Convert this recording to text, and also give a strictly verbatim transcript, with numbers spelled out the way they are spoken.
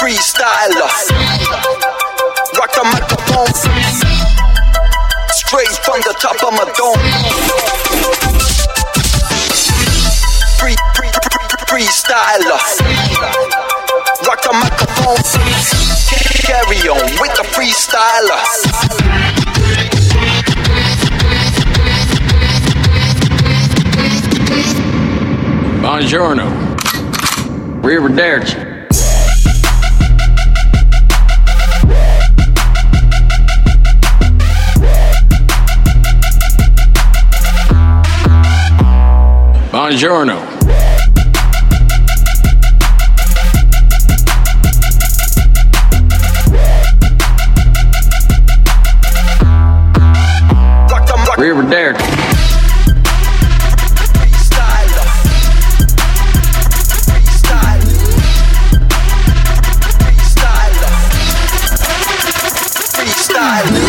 freestyler. Rock the microphone straight from the top of my dome. Free, free, free, freestyler. Rock the microphone. Carry on with the freestyler. Buongiorno. Arrivederci. Buongiorno. Arrivederci. Freestyle.